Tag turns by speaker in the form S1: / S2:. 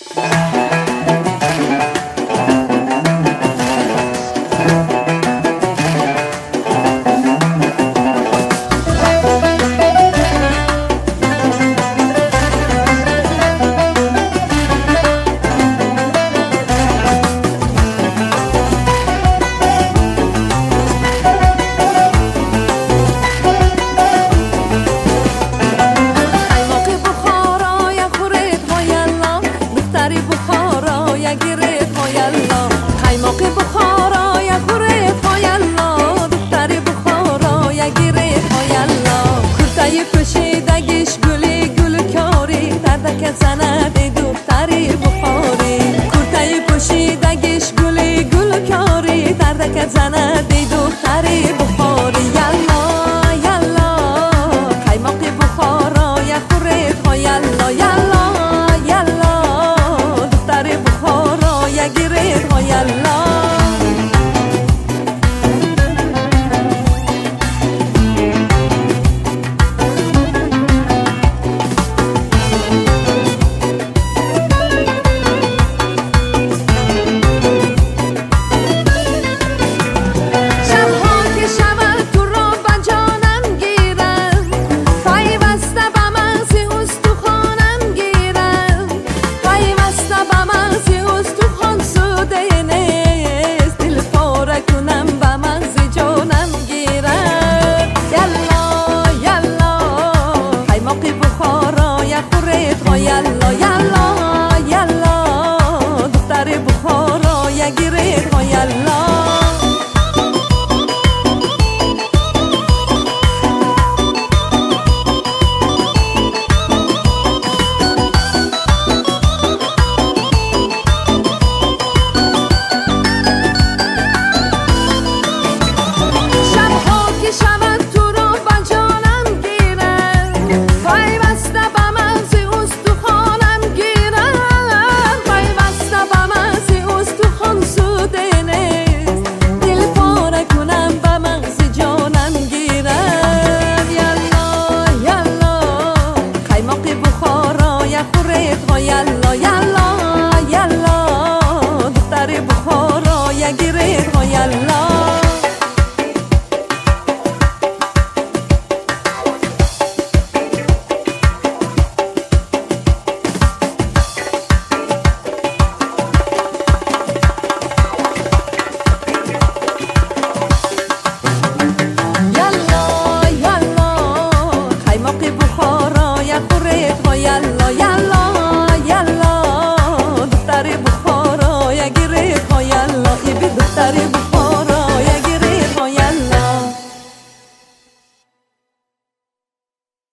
S1: پوشیدگیش گلی گلکاری دردک زنده دختری بخاری کرتای پوشیدگیش گلی گلکاری دردک زنده دختری بخاری یلا یلا قیماقی بخارا یا خورید ها یلا یلا یلا دختری بخارا یا گیرید ها یلا یلا یلا یلا دختر بخارا یا گیرید ها یلا یلا یلا یلا دختر بخارا یا گیرید ها یلا